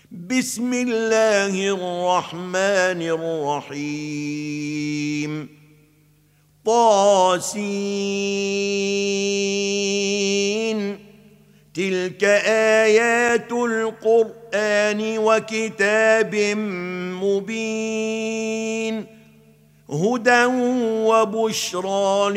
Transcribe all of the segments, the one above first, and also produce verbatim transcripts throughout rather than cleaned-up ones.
بسم الله الرحمن الرحيم طاسين تلك آيات القرآن وكتاب مبين هدى وبشرى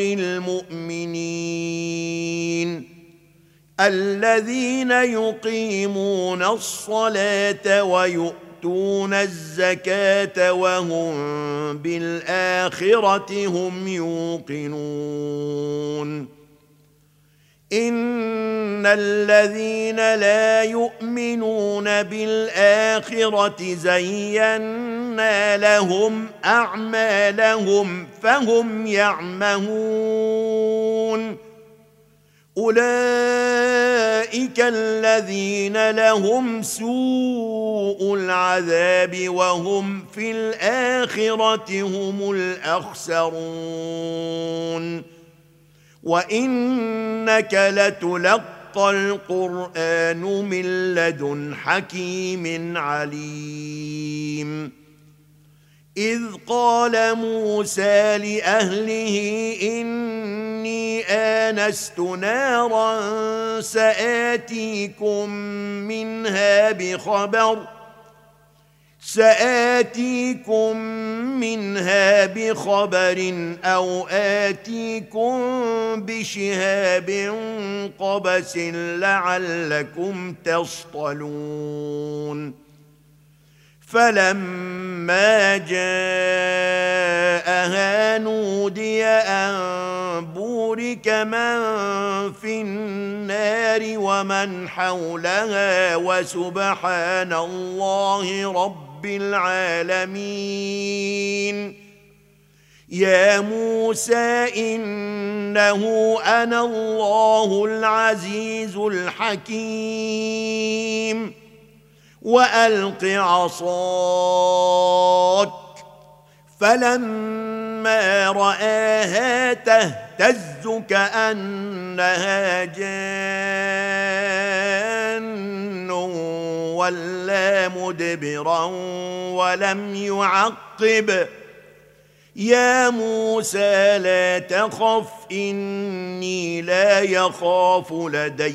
للمؤمنين الذين يقيمون الصلاة ويؤتون الزكاة وهم بالآخرة هم يوقنون إن الذين لا يؤمنون بالآخرة زينا لهم أعمالهم فهم يعمهون أولئك الذين لهم سوء العذاب وهم في الآخرة هم الأخسرون وإنك لتلقى القرآن من لدن حكيم عليم إذ قال موسى لأهله إني آنست نارا سآتيكم منها بخبر سآتيكم منها بخبر أو آتيكم بشهاب قبس لعلكم تصطلون فلما جاءها نودي أن بورك من في النار ومن حولها وسبحان الله رب العالمين يا موسى إنه أنا الله العزيز الحكيم وألق عصاك فلما رآها تهتز كأنها جان ولا مدبرا ولم يعقب يا موسى لا تخف إني لا يخاف لدي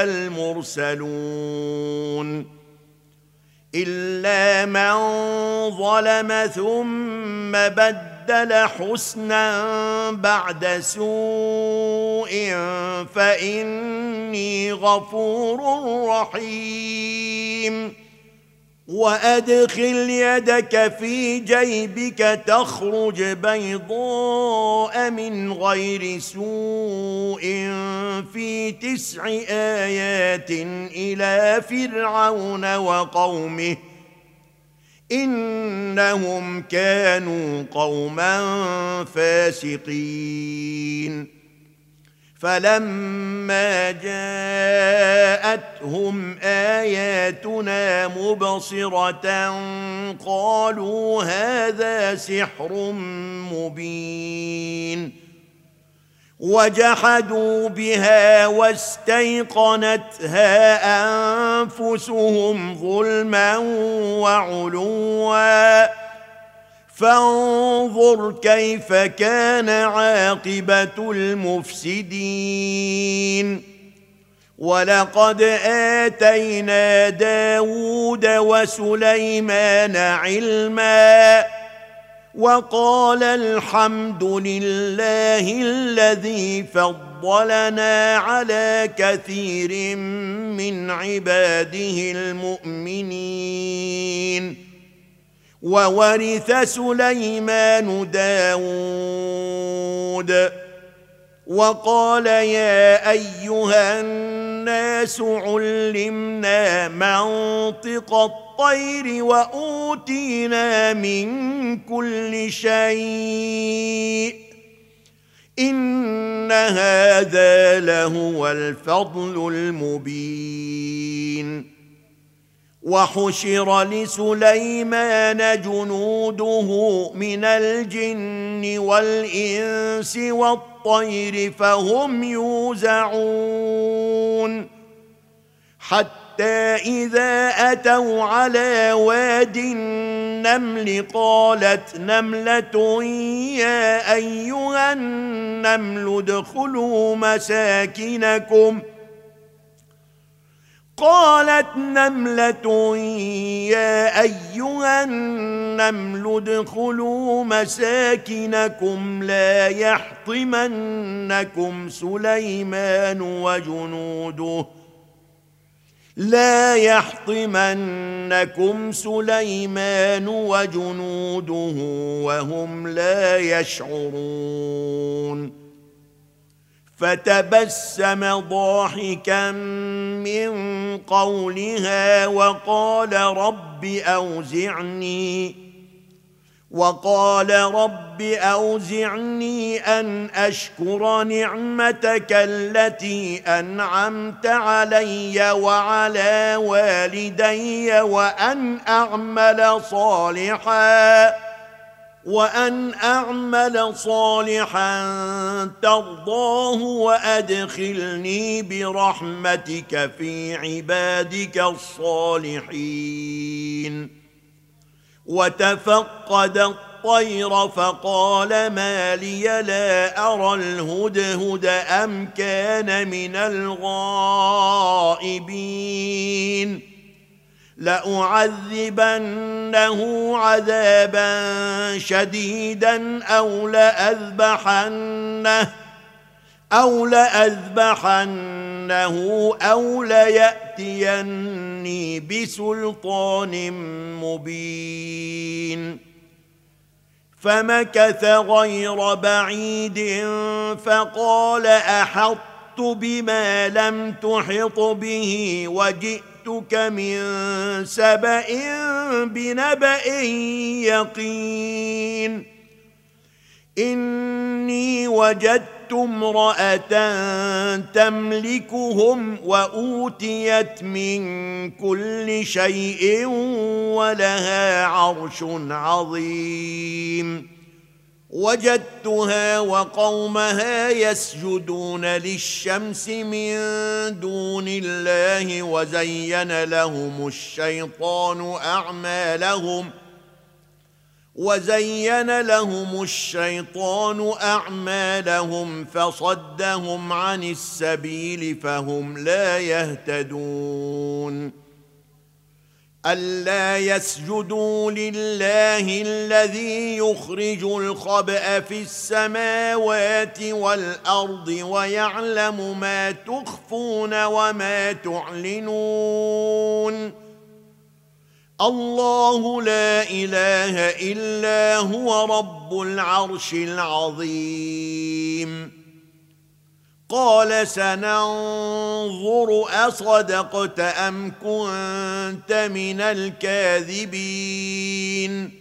المرسلون إلا من ظلم ثم بدل حسنا بعد سوء فإني غفور رحيم وأدخل يدك في جيبك تخرج بيضاء من غير سوء في تسع آيات إلى فرعون وقومه إنهم كانوا قوما فاسقين فلما جاءتهم آياتنا مبصرة قالوا هذا سحر مبين وجحدوا بها واستيقنتها أنفسهم ظلما وعلوا فانظر كيف كان عاقبة المفسدين ولقد آتينا داود وسليمان علما وقال الحمد لله الذي فضلنا على كثير من عباده المؤمنين وورث سليمان داود وقال يا أيها الناس علمنا منطق الطير وأوتينا من كل شيء إن هذا لهو الفضل المبين وحشر لسليمان جنوده من الجن والإنس والطير فهم يوزعون حتى حتى إذا أتوا على واد النمل قالت نملة يا أيها النمل ادخلوا مساكنكم قالت نملة يا أيها النمل ادخلوا مساكنكم لا يحطمنكم سليمان وجنوده لا يحطمنكم سليمان وجنوده وهم لا يشعرون فتبسم ضاحكا من قولها وقال رب أوزعني وقال رب أوزعني أن أشكر نعمتك التي أنعمت علي وعلى والدي وأن أعمل صالحاً وأن أعمل صالحا ترضاه وأدخلني برحمتك في عبادك الصالحين وتفقد الطير فقال ما لي لا أرى الهدهد أم كان من الغائبين لأعذبنه عذابا شديدا أو لأذبحنه أو لأذبحنه أو ليأتيني بسلطان مبين فمكث غير بعيد فقال أحطت بما لم تحط به وجئت من سبأ بنبأ يقين إني وجدت امرأة تملكهم وأوتيت من كل شيء ولها عرش عظيم وجدتها وقومها يسجدون للشمس من دون الله وزين لهم الشيطان أعمالهم وزين لهم الشيطان أعمالهم فصدهم عن السبيل فهم لا يهتدون ألا يسجدوا لله الذي يخرج الخبأ في السماوات والأرض ويعلم ما تخفون وما تعلنون الله لا إله إلا هو رب العرش العظيم قال سننظر أصدقت أم كنت من الكاذبين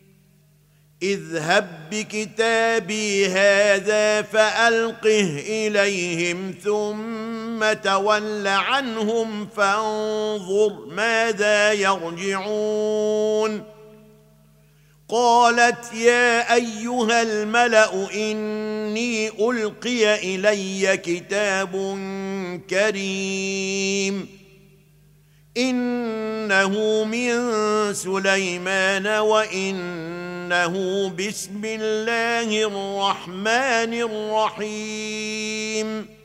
اذهب بكتابي هذا فألقه إليهم ثم تول عنهم فانظر ماذا يرجعون قالت يا أيها الملأ إني ألقي إلي كتاب كريم إنه من سليمان وإنه بسم الله الرحمن الرحيم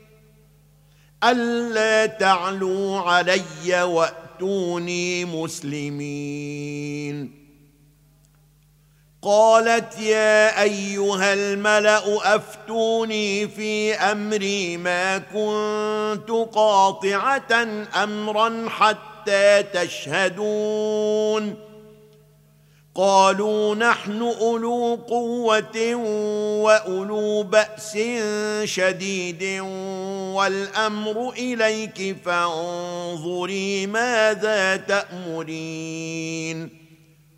ألا تعلوا علي وأتوني مسلمين قالت يا أيها الملأ أفتوني في أمري ما كنت قاطعة أمرا حتى تشهدون قالوا نحن أولو قوة وأولو بأس شديد والأمر إليك فانظري ماذا تأمرين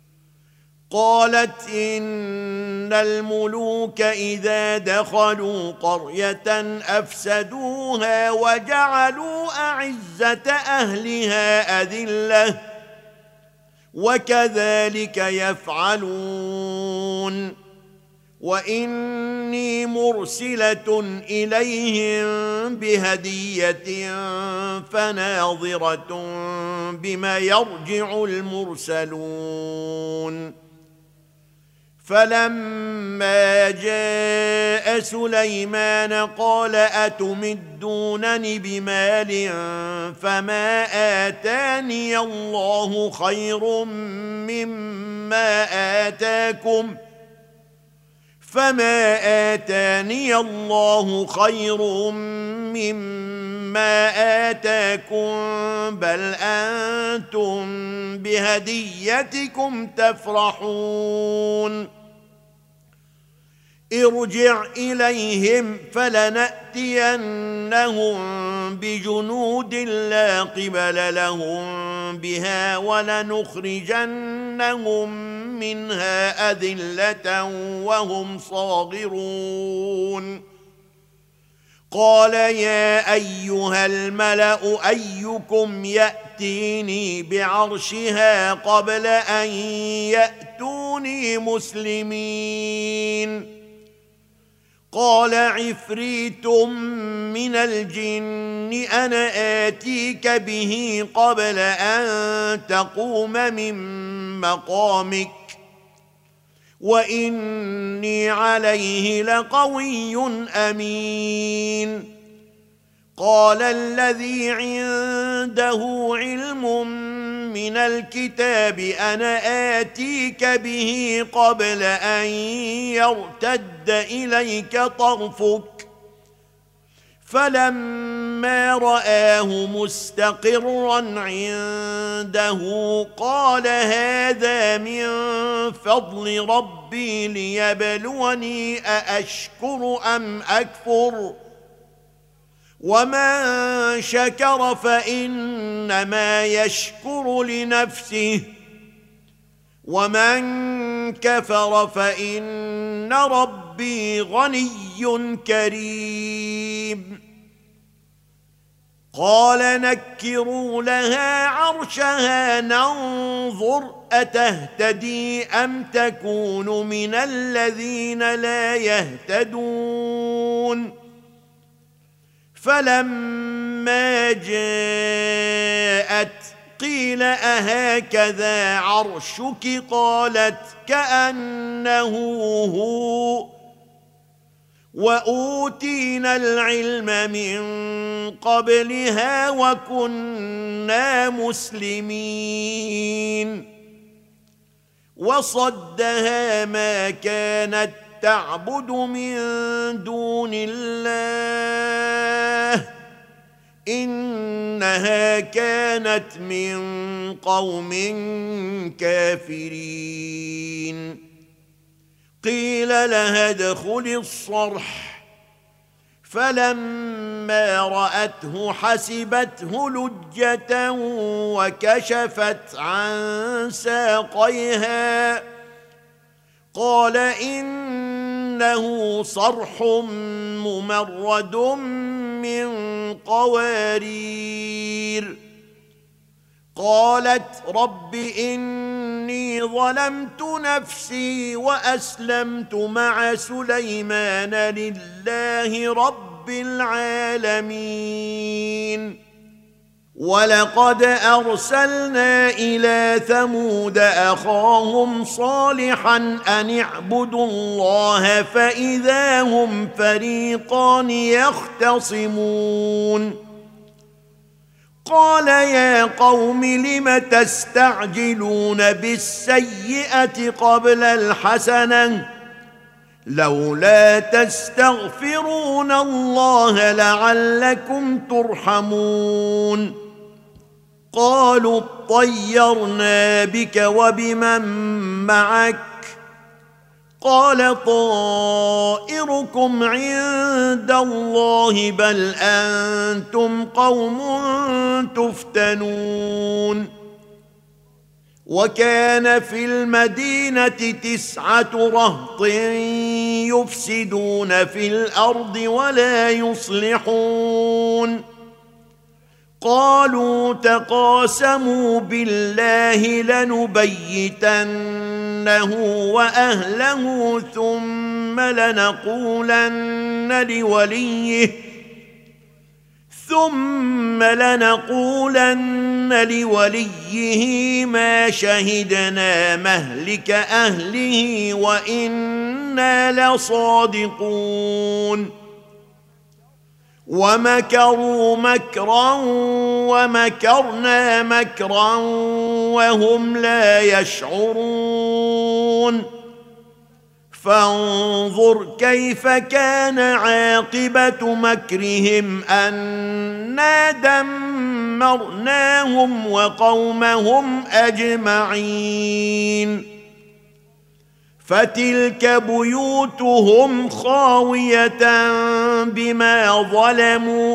قالت إن الملوك إذا دخلوا قرية أفسدوها وجعلوا أعزة أهلها أذلة وكذلك يفعلون وإني مرسلة إليهم بهدية فناظرة بما يرجع المرسلون. فلما جاء سليمان قال أتمدونني بمال فما آتاني الله خير مما آتاكم فما آتاني الله خير مما آتاكم بل أنتم بهديتكم تفرحون. ارجع إليهم فلنأتينهم بجنود لا قبل لهم بها ولنخرجنهم منها أذلة وهم صاغرون. قال يا أيها الملأ أيكم يأتيني بعرشها قبل أن يأتوني مسلمين. قال عفريت من الجن أنا آتيك به قبل أن تقوم من مقامك وإني عليه لقوي أمين. قال الذي عنده علم من الكتاب أنا آتيك به قبل أن يرتد إليك طرفك فلما رآه مستقرا عنده قال هذا من فضل ربي ليبلوني أأشكر أم أكفر ومن شكر فإنما يشكر لنفسه ومن كفر فإن ربي غني كريم. قال نكروا لها عرشها ننظر أتهتدي أم تكون من الذين لا يهتدون. فلما جاءت قيل أهكذا عرشك قالت كأنه هو وأوتينا العلم من قبلها وكنا مسلمين. وصدها ما كانت تعبد من دون الله إنها كانت من قوم كافرين. قيل لها ادخل الصرح فلما رأته حسبته لجة وكشفت عن ساقيها قال إنه صرح ممرد من قوارير. قالت رب إني ظلمت نفسي وأسلمت مع سليمان لله رب العالمين. ولقد أرسلنا إلى ثمود أخاهم صالحا أن اعبدوا الله فإذا هم فريقان يختصمون. قال يا قوم لم تستعجلون بالسيئة قبل الحسنة لولا تستغفرون الله لعلكم ترحمون. قالوا اطيرنا بك وبمن معك قال طائركم عند الله بل أنتم قوم تفتنون. وكان في المدينة تسعة رهط يفسدون في الأرض ولا يصلحون. قالوا تقاسموا بالله لنبيتنه وأهله ثم ثم لنقولن لوليه ثم لنقولن لوليه ما شهدنا مهلك أهله وإنا لصادقون ومكروا مكرا ومكرنا مكرا وهم لا يشعرون فانظر كيف كان عاقبة مكرهم أنا دمرناهم وقومهم أجمعين فتلك بيوتهم خاوية بما ظلموا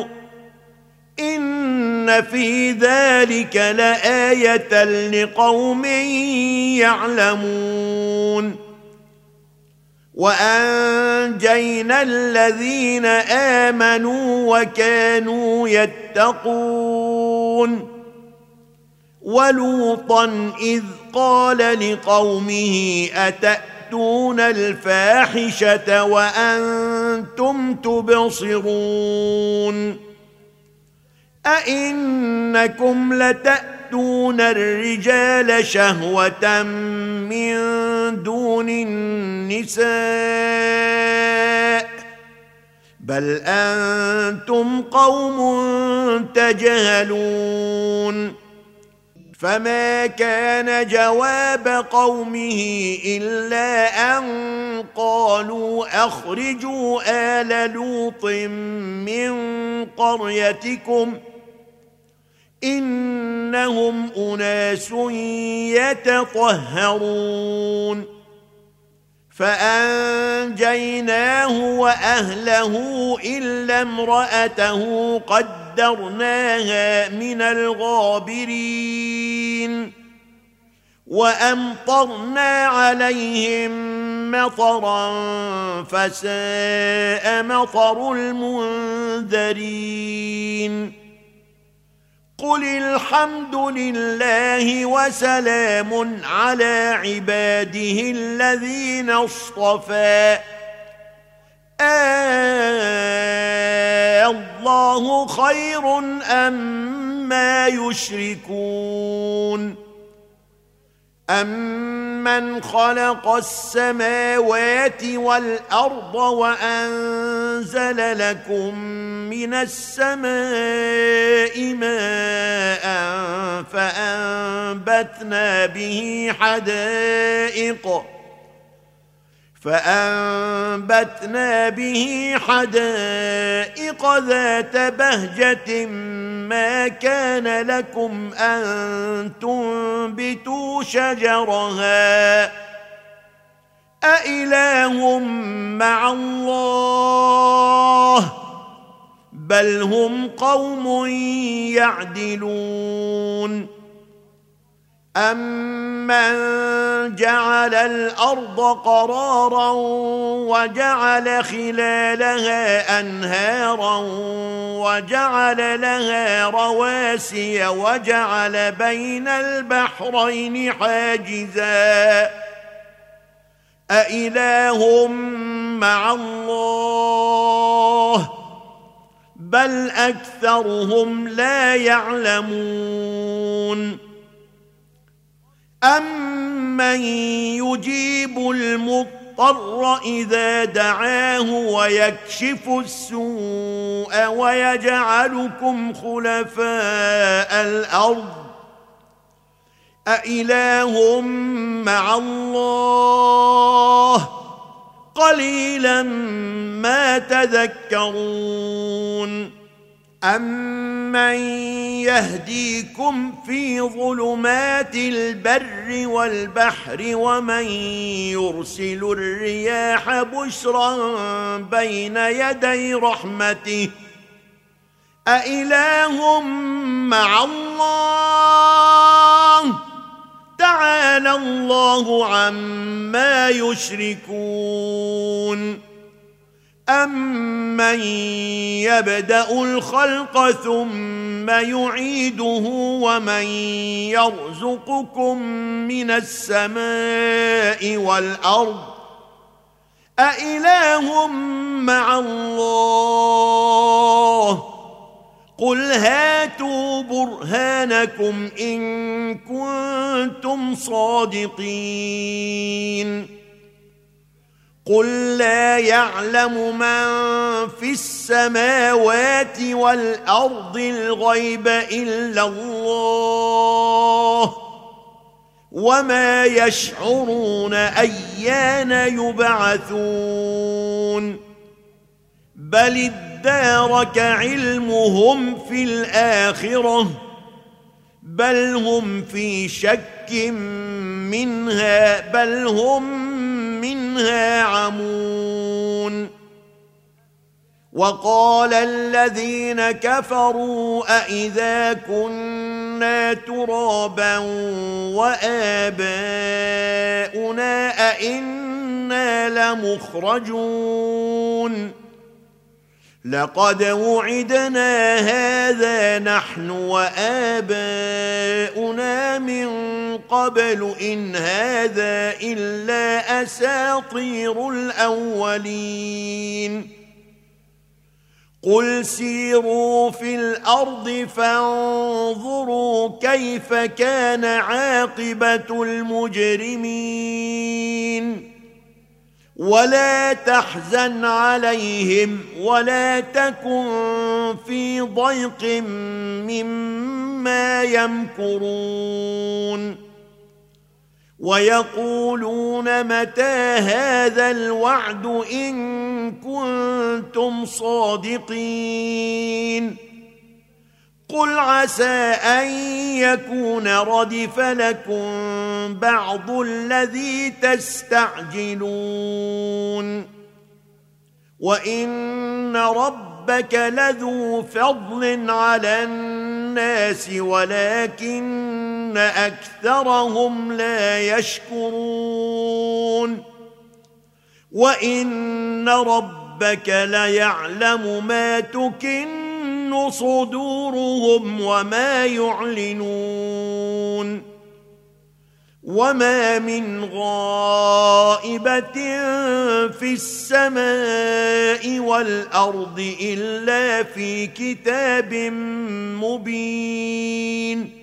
إن في ذلك لآية لقوم يعلمون وأنجينا الذين آمنوا وكانوا يتقون ولوطا إذ قال لقومه أتأتون الفاحشة وأنتم تبصرون أئنكم لتأتون الرجال شهوة من دون النساء بل أنتم قوم تجهلون فما كان جواب قومه إلا أن قالوا أخرجوا آل لوط من قريتكم إنهم أناس يتطهرون فأنجيناه وأهله إلا امرأته قدرناها من الغابرين وأمطرنا عليهم مطرا فساء مطر المنذرين قل الحمد لله وسلام على عباده الذين اصطفى آه الله خير أما يشركون أمن خلق السماوات والأرض وأنزل لكم من السماء ماء فأنبتنا به حدائق فأنبتنا به حدائق ذات بهجة ما كان لكم أن تنبتوا شجرها أإله مع الله بل هم قوم يعدلون أمن جعل الأرض قرارا وجعل خلالها أنهارا وجعل لها رواسي وجعل بين البحرين حاجزا أإله مع الله بل أكثرهم لا يعلمون أمن يجيب المضطر إذا دعاه ويكشف السوء ويجعلكم خلفاء الأرض أإله مع الله قليلا ما تذكرون أمن يهديكم في ظلمات البر والبحر ومن يرسل الرياح بشرا بين يدي رحمته أإله مع الله تعالى الله عما يشركون أمن يبدأ الخلق ثم يعيده ومن يرزقكم من السماء والأرض أإله مع الله قل هاتوا برهانكم إن كنتم صادقين قل لا يعلم من في السماوات والأرض الغيب إلا الله وما يشعرون أيان يبعثون بل ادارك علمهم في الآخرة بل هم في شك منها بل هم منها عمون وقال الذين كفروا أئذا كنا ترابا وآباؤنا أئنا لمخرجون لقد وعدنا هذا نحن وآباؤنا من قبل إن هذا إلا أساطير الأولين قل سيروا في الأرض فانظروا كيف كان عاقبة المجرمين ولا تحزن عليهم ولا تكن في ضيق مما يمكرون ويقولون متى هذا الوعد إن كنتم صادقين قل عسى أن يكون ردف لكم بعض الذي تستعجلون وإن ربك لذو فضل على الناس ولكن أكثرهم لا يشكرون وإن ربك ليعلم ما تكن صدورهم وما يعلنون وما من غائبة في السماء والأرض إلا في كتاب مبين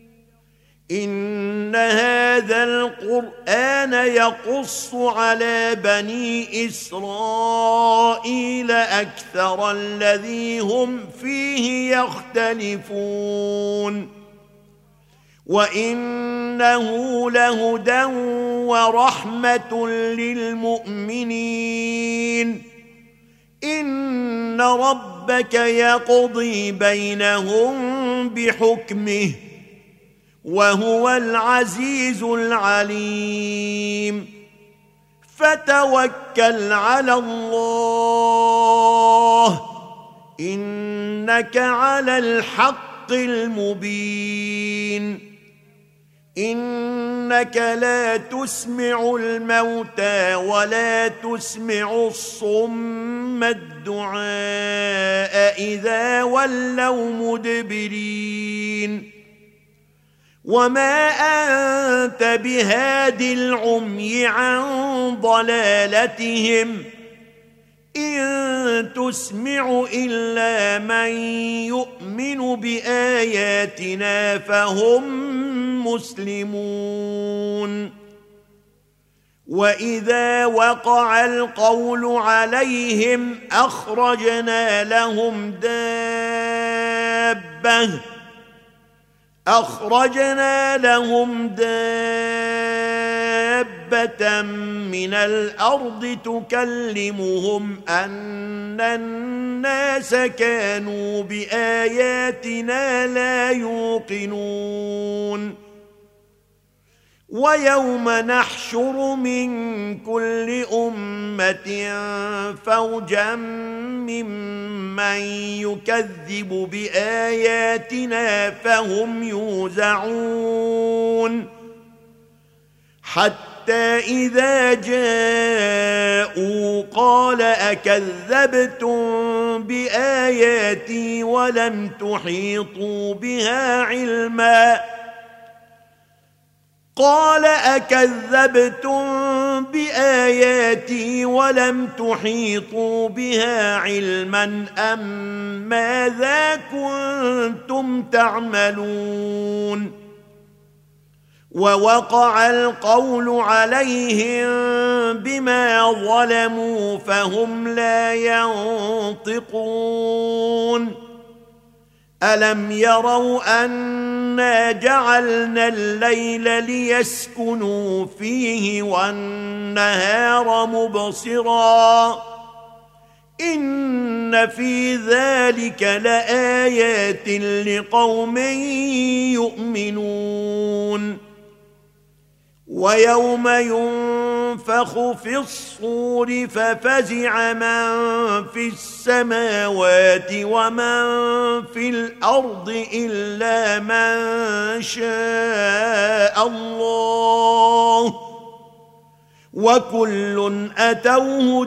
إن هذا القرآن يقص على بني إسرائيل أكثر الذي هم فيه يختلفون وإنه لهدى ورحمة للمؤمنين إن ربك يقضي بينهم بحكمه وهو العزيز العليم فتوكل على الله إنك على الحق المبين إنك لا تسمع الموتى ولا تسمع الصم الدعاء إذا ولوا مدبرين وما أنت بهاد العمي عن ضلالتهم إن تسمع إلا من يؤمن بآياتنا فهم مسلمون وإذا وقع القول عليهم أخرجنا لهم دابة أخرجنا لهم دابة من الأرض تكلمهم أن الناس كانوا بآياتنا لا يوقنون ويوم نحشر من كل أمة فوجا ممن يكذب بآياتنا فهم يوزعون حتى إذا جاءوا قال أكذبتم بآياتي ولم تحيطوا بها علما قال أكذبتم بآياتي ولم تحيطوا بها علما أم ماذا كنتم تعملون ووقع القول عليهم بما ظلموا فهم لا ينطقون ألم يروا أنا جعلنا الليل ليسكنوا فيه والنهار مبصرا إن في ذلك لآيات لقوم يؤمنون ويوم ينفخ في الصور ففزع من في السماوات ومن في الأرض إلا من شاء الله وكل أتوه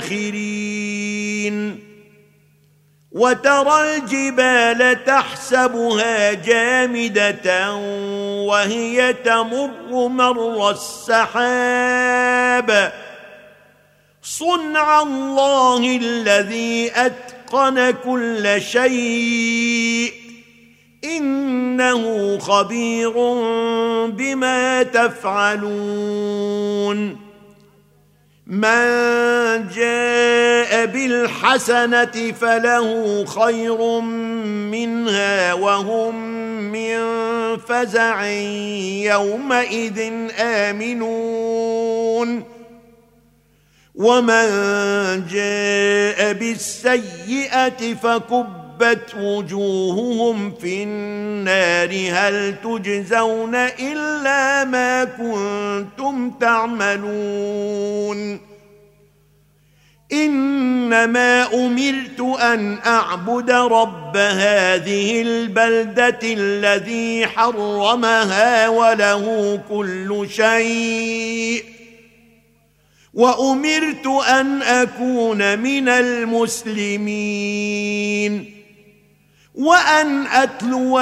داخرين وترى الجبال تحسبها جامدة وهي تمر مر السحاب صنع الله الذي أتقن كل شيء إنه خبير بما تفعلون من جاء بالحسنة فله خير منها وهم من فزع يومئذ آمنون ومن جاء بالسيئة فكبت وجوههم في النار هل تجزون إلا ما كنتم تعملون إنما أمرت أن أعبد رب هذه البلدة الذي حرمها وله كل شيء وأمرت أن أكون من المسلمين وأن أتلو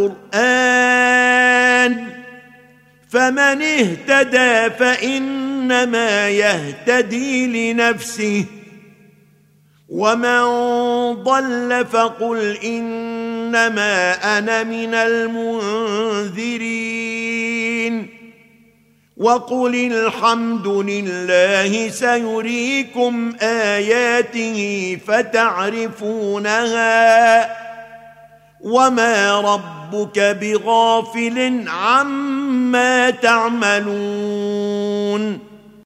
القرآن فمن اهتدى فإنما يهتدي لنفسه ومن ضل فقل إنما أنا من المنذرين وقل الحمد لله سيريكم آياته فتعرفونها وما ربك بغافل عما تعملون